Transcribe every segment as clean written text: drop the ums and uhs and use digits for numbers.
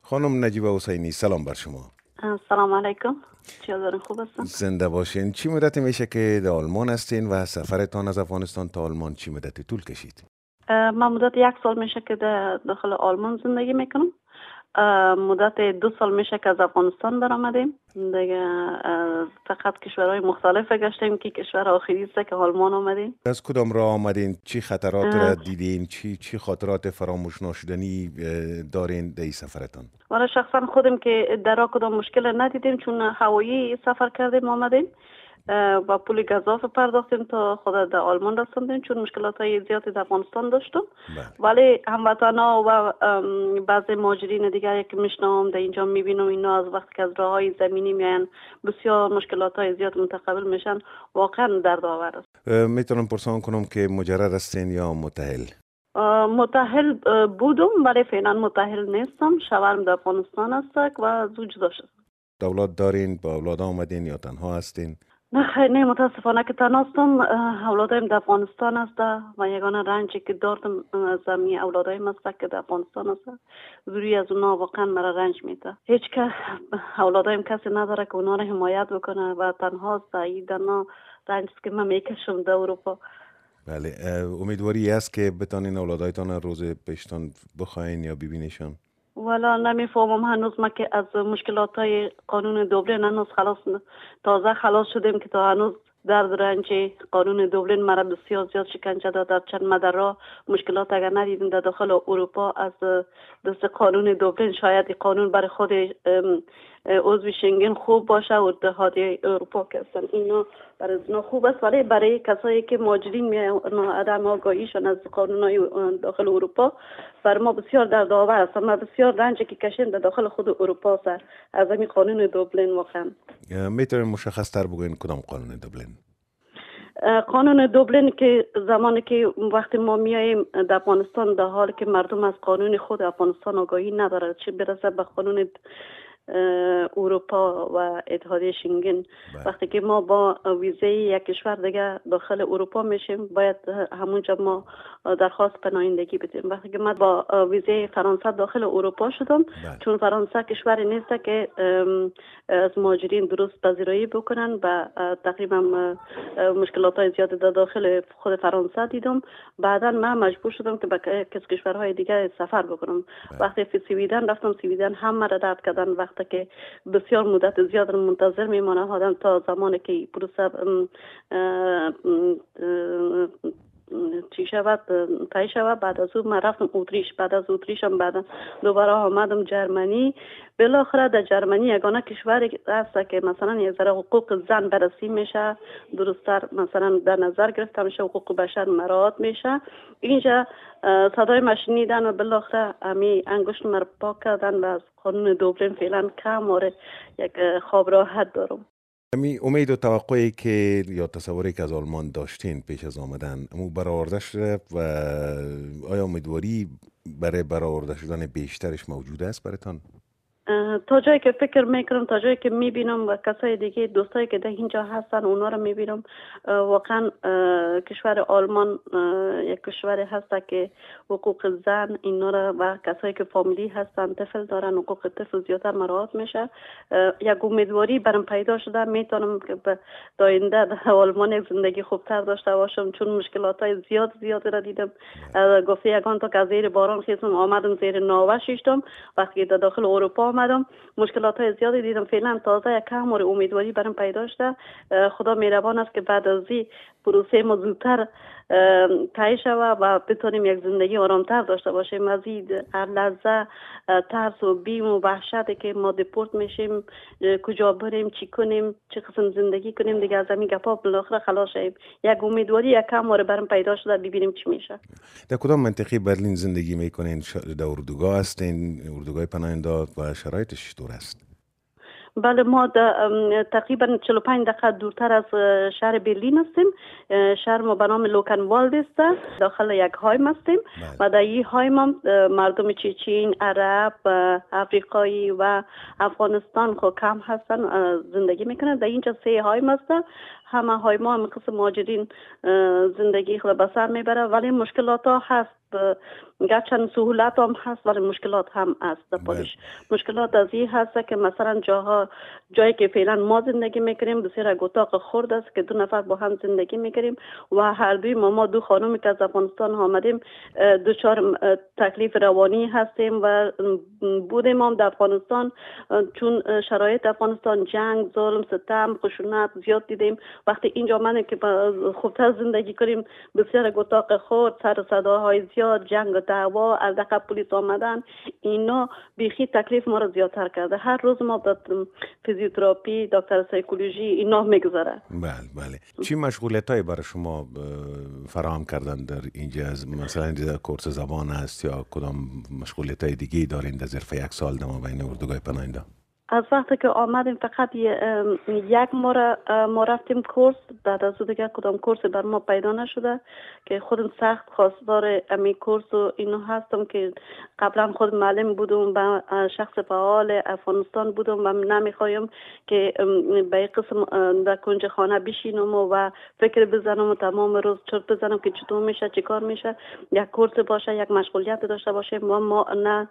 خانم نجیبه حسینی، سلام بر شما. سلام علیکم. چطور خوب هستین؟ زنده باشین. چی مدت میشه که در آلمان هستین و سفرتان از افغانستان تا آلمان چی مدتی طول کشید؟ من مدت 1 سال میشه که داخل آلمان زندگی میکنم. مدت 2 سال میشه که از افغانستان برآمدیم دیگه. فقط کشورهای مختلف گشتیم که کشور آخری است که آلمان آمدیم. از کدام راه آمدین؟ چی خطرات را دیدین؟ چی خاطرات فراموش نشدنی دارین در این سفرتان؟ ولی شخصا خودم که در راه کدام مشکل ندیدیم، چون هوایی سفر کردیم آمدیم و پول گزاف پرداختیم تا خود در آلمان رسیدیم، چون مشکلات های زیادی در افغانستان داشتم. ولی هموطنا و بعضی مهاجرین دیگری که میشنوم در اینجا میبینم اینا از وقتی که از راه های زمینی میان بسیار مشکلات های زیاد متقابل میشن، واقعا دردآور است. میتونم پرسان کنم که مجرد هستین یا متأهل؟ متأهل بودم ولی فعلا متأهل نیستم. شوهرم در افغانستان است و زوج داشتم. اولاد دارین؟ با اولاد آمدین یا تنها هستین؟ نه متاسفانه که تنها هستم. اولادایم در افغانستان است و یگانه رنجی که دارم از اولادایم است که در افغانستان است. دوری از اونا واقعا مرا رنج میده. هیچ که اولادایم کسی نداره که اونا را حمایت بکنه و تنها است. ایدنا رنج که من میکشم در اروپا. بله، امیدواری است که بتانین اولادایتان روز پیشتان بخواین یا ببینیشان؟ والا نمیفهمم هنوز. ما که از مشکلات های قانون دوبلین هنوز تازه خلاص شدیم که تا هنوز درد رنج قانون دوبلین مرا بسیار زیاد شکنجه داد. چند مدرها مشکلات اگر ندیدیم در داخل اروپا از دست قانون دوبلین، شاید قانون برای خود عضو شنگن خوب باشه و اتحادیه اروپا که هستن اینا برای اونا خوب است، ولی برای کسایی که مهاجرین عدم آگاهیشون از قانونهای داخل اروپا بر ما بسیار دردآور است. ما بسیار رنجی که کشیم در داخل خود اروپا سر از این قانون دوبلین. واقعا میتونید مشخص تر بگوین کدام قانون دوبلین؟ قانون دوبلین که زمانی که وقتی ما میاییم در افغانستان در حالی که مردم از قانون خود افغانستان آگاهی نداره، چه برسه به قانون اروپا و اتحادیه شنگن. وقتی که ما با ویزه یک کشور دیگه داخل اروپا میشیم باید همونجا ما درخواست پناهندگی بدیم. وقتی که من با ویزه فرانسه داخل اروپا شدم، چون فرانسه کشوری نیست که از مهاجرین درست پذیرایی بکنن و تقریبا مشکلات های زیاد در داخل خود فرانسه دیدم. بعدا من مجبور شدم که به کشورهای دیگه سفر بکنم. وقتی به سویدن رفتم، سویدن هم مرا رد کردن. وقتی که بسیار مدت زیاد منتظر میمانه آدم تا زمانی که پروسه چی شود تای شود. بعد از اون من رفتم اتریش. بعد از اتریش هم بعد دوباره آمدم جرمنی. بالاخره در جرمنی یگانه کشوری هست که مثلا یک ذره حقوق زن بررسی میشه، درست‌تر مثلا در نظر گرفته میشه، حقوق بشر مراعات میشه. اینجا صدای ما شنیدن و بالاخره امی انگشت مرا پاک کردن و از قانون دوبلین فعلا کم آره یک خواب راحت دارم. امید و توقعی که یا تصوری که از آلمان داشتین پیش از آمدن امو برآورده شده و آیا امیدواری برای برآورده شدن بیشترش موجود است براتان؟ تا جایی که فکر میکنم، تا جایی که میبینم و کسای دیگه دوستایی که در اینجا هستن اونا رو میبینم، واقعا کشور آلمان یک کشوری هست که حقوق زن اینا رو و کسایی که فامیلی هستن طفل دارن حقوق طفل زیادتر مراعات میشه. یک امیدواری برام پیدا شده میتونم که به آینده در آلمان یک زندگی خوبتر داشته باشم، چون مشکلات های زیاد را دیدم. گفته یگان تا که زیر باران خیزم آمدم زیر ناوه شیشتم. وقتی در داخل اروپا آمدم مشکلات های زیادی دیدم. فعلا تازه یک کم امیدواری برام پیدا شده. خدا مهربان است که بعد از این پروسه ما زودتر تای شود و بتونیم یک زندگی آرامتر داشته باشیم. مزید هر لحظه ترس و بیم و وحشتی که ما دپورت میشیم، کجا بریم، چی کنیم، چه قسم زندگی کنیم، دیگه از همین گپا بالاخره خلاص شیم. یک امیدواری یک کم برام پیدا شده، ببینیم چی میشه. در کدام منطقه برلین زندگی میکنین؟ در اردوگاه هستین؟ اردوگاه پناهندگان و شرایطش چطور است؟ بله، ما تقریبا 45 دقیقه دورتر از شهر برلین هستیم. شهر ما به نام لوکنوالد است. داخل یک هایم هستیم و در این هایم مردم چچین، عرب، افریقایی و افغانستان خو کم هستن زندگی میکنن. در اینجا 3 هایم هست. همه هایم قسم مهاجرین زندگی خود به سر میبره، ولی مشکلات ها هست. گرچه سهولت هم هست ولی مشکلات هم است در پادش. مشکلات از این هست که مثلا جایی که فعلا ما زندگی میکنیم بسیار اتاق خرد است که 2 نفر با هم زندگی میکنیم و هر دوی ما 2 خانومی که از افغانستان آمدیم دچار تکلیف روانی هستیم و بودیم هم در افغانستان، چون شرایط افغانستان جنگ، ظلم، ستم، خشونت زیاد دیدیم. وقتی اینجا آمدیم که خوبتر زندگی کنیم بسیار اتاق خرد، سر صداهای زیاد، جنگ و دعوا، از دقیقه پلیس آمدن، اینا بیخی تکلیف ما رو زیادتر کرده. هر روز ما با فیزیوتراپی، دکتر سایکولوژی اینا میگذره. بله. چی مشغولیت هایی برای شما فراهم کردن در اینجا؟ مثلا کورس زبان است یا کدام مشغولیت های دیگه دارین در ظرف 1 سال در مابین اردوگاه پناهنده؟ از وقتی که آمدیم فقط یک ما رفتیم کورس، بعد از دیگه کدام کورس بر ما پیدا نشده که خودم سخت خواستار امی کورس و اینو هستم که قبلا خود معلم بودم و شخص فعال افغانستان بودم و نمیخوایم که به قسم در کنج خانه بشینم و فکر بزنم و تمام روز چرت بزنم که چطور میشه، چی کار میشه. یک کورس باشه، یک مشغولیت داشته باشیم. ما نه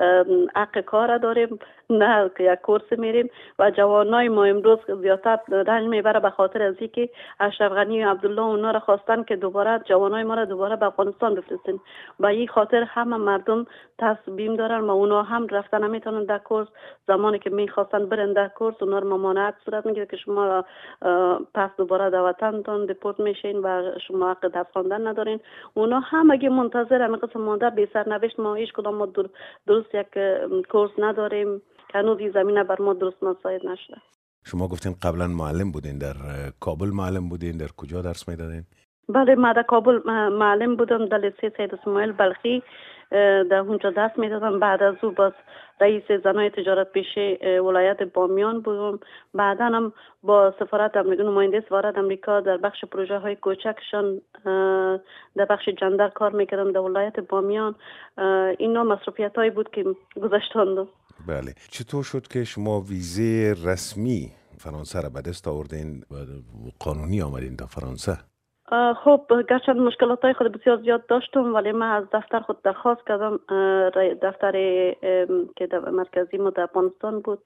حق کار داریم نه که یک کورس میریم و جوانای ما امروز زیادتر رنج میبره به خاطر از اینکه اشرف غنی و عبدالله اونا را خواستن که دوباره جوانای ما را دوباره به افغانستان بفرستین. با این خاطر همه مردم تصمیم دارن و اونا هم رفتن نمیتونن در کورس. زمانی که میخواستن برن در کورس اونا را ممانعت صورت میگیره که شما را پس دوباره در وطنتون دیپورت میشین و شما حق درس خواندن ندارین. اونا همگی منتظر همین قسم مانده بی سرنوشت. ما هیچ کدام ما درست یک کورس نداریم. هنوز این زمینه بر ما درست مساعد نشده. شما گفتین قبلا معلم بودین، در کابل معلم بودین، در کجا درس میدادین؟ بله، ما در کابل معلم بودم، در لیسه سید اسماعیل بلخی در اونجا درس میدادم. بعد از او باز رئیس زنای تجارت پیشه ولایت بامیان بودم. بعدا هم با سفارت امریکا، نماینده سفارت امریکا در بخش پروژه های کوچکشان در بخش جندر کار میکردم در ولایت بامیان. اینا مصروفیت هایی بود که گذشتاندم. بله. چطور شد که شما ویزه رسمی فرانسه را به دست آوردین و قانونی آمدین در فرانسه؟ خب گرچه مشکلات های خود بسیار زیاد داشتم ولی من از دفتر خود درخواست کردم. دفتر که در مرکزی ما در افغانستان بود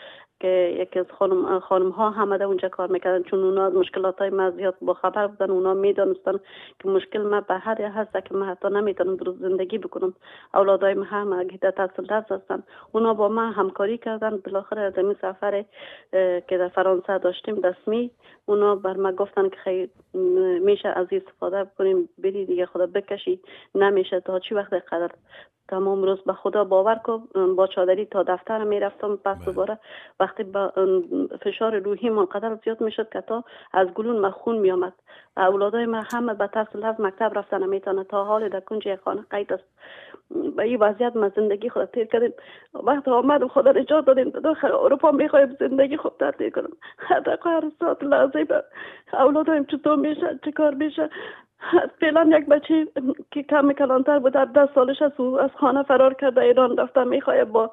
که یکی از خانم ها هم در اونجا کار میکردن، چون اونا از مشکلات های من زیاد با خبر بودن. اونا میدانستن که مشکل من به حدی هست که من حتی نمیتونم درست زندگی بکنم. اولادای من هم اگه در تحصیل درس هستن. اونا با من همکاری کردن. بالاخره از این سفر که در فرانسه داشتیم رسمی، اونا بر من گفتن که خیلی میشه از این استفاده بکنیم، بری دیگه خدا بکشی. نمیشه تا چی وقت قدر تمام روز به خدا باور کن. با چادری تا دفتر میرفتم. پس دوباره وقتی با فشار روحی منقدر زیاد میشد که تا از گلون مخون میامد. اولادای من همه به تحصیل از مکتب رفتن نمیتونه. تا حال در کنج خانه قید است. به این وضعیت ما زندگی خود تیر کردیم. وقت آمد خدا نجات دادیم داخل اروپا میخوایم زندگی خوب تیر کنم. حداقل هر ساعت لازم اولادایم چطور میشه، چه کار میشه. فعلا یک بچه که کم کلانتر بود 10 سالش از خانه فرار کرده ایران رفته. میخواه با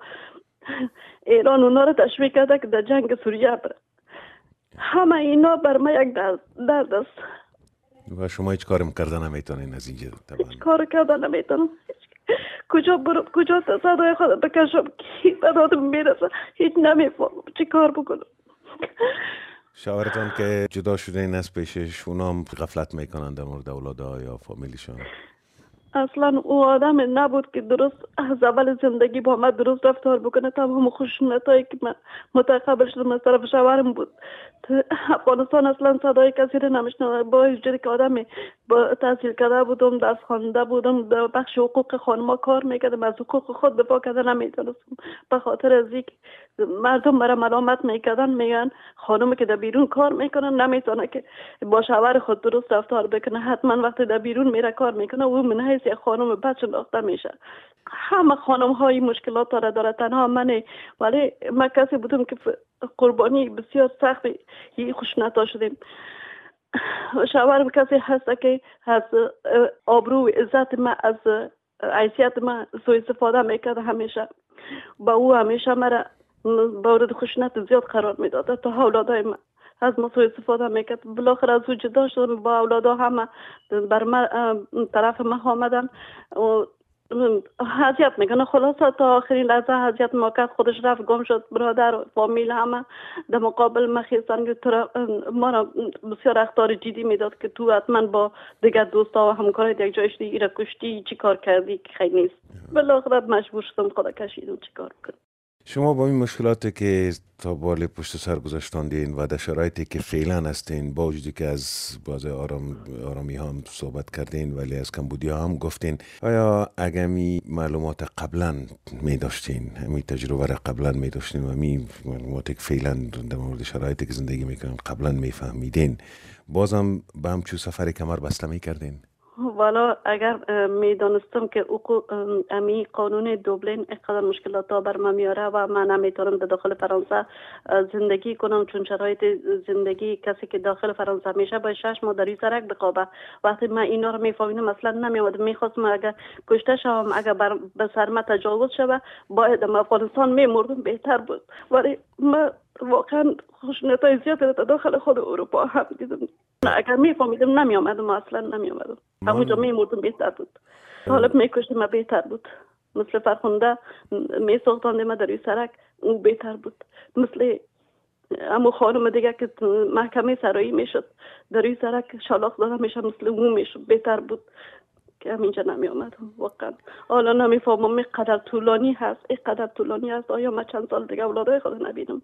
ایران اونا رو تشویق کرده که در جنگ سوریه بره. همه اینا بر من یک درد است. و شما هیچ کارم کردن نمیتونین از اینجا؟ هیچ کار کردن نمیتونم. کجا برم، کجا صدای خود بکشم، کی بدادم میرسه، هیچ نمیفهمم چی کار بکنم. شوهرتان که جدا شده این از پیشش، اونا هم غفلت میکنن در مورد اولادها یا فامیلیشون؟ اصلا او آدم نبود که درست از اول زندگی با من درست رفتار بکنه. تمام خشونتایی که من متقبل شدم از طرف شوهرم بود. افغانستان اصلا صدای کسی رو نمیشنوه. با اینجوری که آدمی با تحصیل کرده بودم، درس خوانده بودم، در بخش حقوق خانما کار میکردم، از حقوق خود دفاع کردن نمیتونستم. به خاطر از اینکه مردم برای ملامت میکردن، میگن خانومی که در بیرون کار میکنن نمیتونه که با شوهر خود درست رفتار بکنه. حتما وقتی در بیرون میره کار میکنه و من حیث یک خانم بچه شناخته میشه. همه خانم های مشکلات داره، تنها منه. ولی من کسی بودم که قربانی بسیار سخت این خشونت ها شدیم. شوهرم کسی هست که از آبرو و عزت من، از حیثیت من سوء استفاده میکرد. همیشه با او همیشه مرا مورد خشونت زیاد قرار میداد. تا اولادای من از ما سوء استفاده میکرد. بالاخره از او جدا شدم. با اولادا همه بر من طرف من آمدن. اذیت میکنه. خلاصه تا آخرین لحظه اذیت میکرد، خودش رفت گم شد. برادر و فامیل همه در مقابل مخیستن که ما را بسیار اخطار جدی میداد که تو حتما با دیگر دوستا و همکارای یک جایش دیگه را کشتی، چی کار کردی که خیلی نیست. بالاخره مجبور شدم خدا کشیدم چی کار کنم. شما با این مشکلاتی که تا بال پشت سر گذاشتاندین و در شرایطی که فعلا هستین، با وجودی که از باز آرامی هم صحبت کردین ولی از کمبودی هم گفتین، آیا اگمی معلومات قبلا می داشتین، می تجربه را قبلا می داشتین و می معلوماتی که فعلا در مورد شرایطی که زندگی میکنین قبلا می فهمیدین، بازم به همچون سفر کمر بسته می کردین؟ والا اگر میدانستم که امی قانون دوبلین اینقدر مشکلات ها بر من میاره و من نمیتونم در داخل فرانسه زندگی کنم، چون شرایط زندگی کسی که داخل فرانسه میشه باید 6 ماه در روی سرک بخوابه. وقتی من اینا رو میفهمیدم اصلا نمیومد. میخواستم اگر کشته شوم، اگر به سر من تجاوز شوه، باید در افغانستان میمردم بهتر بود. ولی من واقعا خشونت‌های زیاد در داخل خود اروپا هم دیدم. اگر میفهمیدم نمیامدم، اصلا نمیامدم. همونجا میمردم بهتر بود. طالب میکشتم بهتر بود. مثل فرخنده میسوختاندم ما در روی سرک، او بهتر بود. مثل امو خانم دیگه که محکمه سرایی میشد در روی سرک شلاق داده میشد، مثل او میشد، بهتر بود که همینجا نمی آمدم. واقعا حالا نمیفهمم اینقدر طولانی هست، اینقدر طولانی هست. آیا ما چند سال دیگه اولادای خود نبینم؟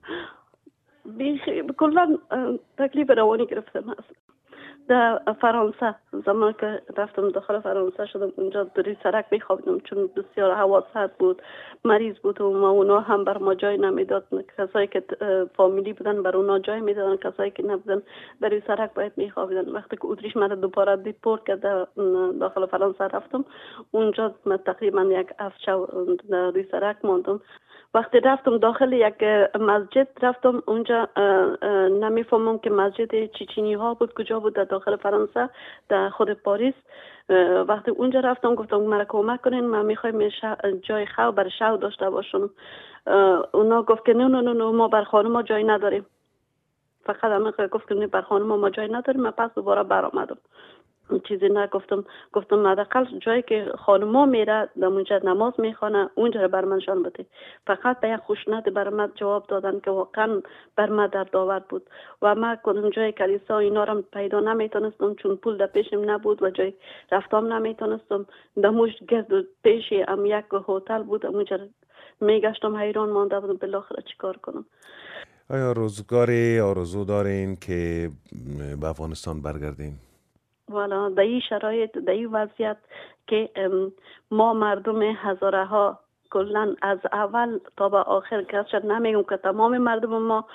کلا تکلیف روانی گرفتم هست. در فرانسه زمان که رفتم داخل فرانسه شدم، اونجا در سرک میخوابیدم چون بسیار هوا سرد بود، مریض بودم و اونا هم بر ما جای نمیداد. کسایی که فامیلی بودن بر اونا جای میدادن، کسایی که نبودن در سرک باید میخوابیدن. وقتی که اتریش من دوباره دیپورت که داخل فرانسه رفتم، اونجا تقریبا یک هفت شب در سرک ماندم. وقتی رفتم داخل یک مسجد رفتم، اونجا نمیفهمم که مسجد چیچینی ها بود کجا بود در داخل فرانسه، در خود پاریس. وقتی اونجا رفتم گفتم مرا کمک کنین، من میخوایم جای خو بر شو داشته باشم. اونا گفت که نه ما بر خانم جای نداریم. فقط همین گفت که نه بر خانم ما جای نداریم. من پس دوباره برآمدم، چیزی نگفتم. گفتم حداقل جایی که خانما میره در اونجا نماز میخونه اونجا رو بر منشان بده. فقط به یک خشونت بر من جواب دادن که واقعا بر من دردآور بود و من کدوم جای کلیسا اینا رو پیدا نمیتونستم چون پول در پیشم نبود و جای رفتم نمیتونستم. دموش گرد پیش هم یک هتل بود، اونجا میگشتم، حیران مانده بودم بالاخره چیکار کنم. آیا روزگاری آرزو دارین که به افغانستان برگردین؟ والا در این شرایط، در این وضعیت که ما مردم هزاره ها کلن از اول تا به آخر کسش نمیگم که تمام مردم ما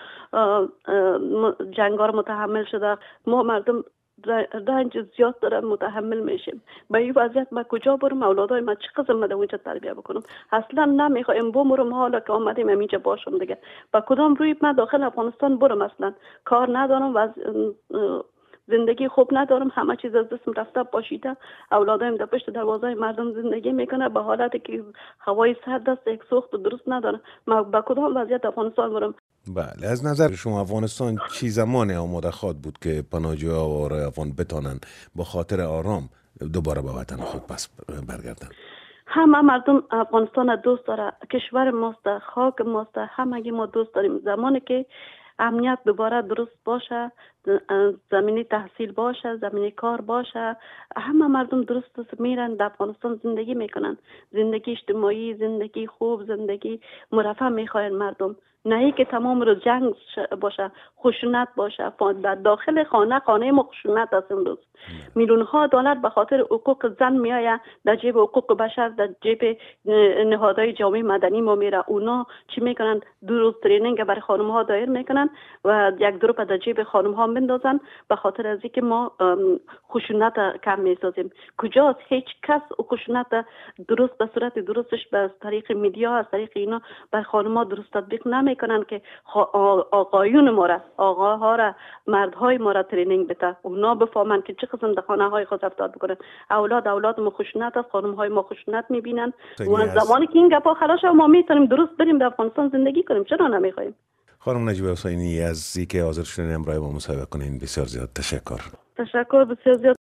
جنگار متحمل شده، ما مردم رنج زیاد دارن متحمل میشیم. به این وضعیت ما کجا برم؟ اولادای ما چه قسم در اونجا تربیه بکنم؟ اصلا نمیخوایم بمرم. حالا که آمدیم اینجا باشم دیگه با کدام روی من داخل افغانستان برم؟ اصلا کار ندارم و زندگی خوب ندارم، همه چیز از دستم رفته پاشیده. اولادایم در پشت دروازه مردم زندگی میکنه به حالتی که هوای سرد است، یک سوخت درست نداره. ما با کدام وضعیت افغانستان برم؟ بله، از نظر شما افغانستان چی زمان آماده خواد بود که پناهجویان و آوارای افغان بتانن با خاطر آرام دوباره به وطن خود پس برگردن؟ همه مردم افغانستان دوست داره، کشور ماست، خاک ماست، همگی ما دوست داریم. زمانی که امنیت دوباره درست باشه، زمینی تحصیل باشه، زمینی کار باشه، همه مردم درست میرن در افغانستان زندگی میکنن. زندگی اجتماعی، زندگی خوب، زندگی مرفه میخواین مردم. نه ای که تمام روز جنگ باشه، خشونت باشه. در داخل خانه ما خشونت است. امروز میلیون ها دلار به خاطر حقوق زن میآید در جیب حقوق بشر، در جیب نهادهای جامعه مدنی ما میره. اونا چی میکنن؟ 2 روز ترینینگ برای خانم ها دایر میکنن و 1 روپیه در جیب خانم ها بندازن به خاطر از اینکه ما خشونت کم میسازیم. کجاست؟ هیچ کس خشونت درست به صورت درستش به طریق میدیا، از طریق اینا بر خانم ها درست تطبیق نمیکنن که آقایون ما را، آقاها را، مردهای ما را ترینینگ بده. اونا بفهمن که چه قسم در خانه های خود رفتار بکنن. اولاد ما خشونت است، خانم های ما خشونت میبینن و زمانی که این گپا خلاص ما میتونیم درست بریم در افغانستان زندگی کنیم. چرا نمیخوایم؟ خانم نجیبه حسینی از اینکه حاضر شدین امروز با مصاحبه کنین بسیار زیاد تشکر. تشکر بسیار زیاد.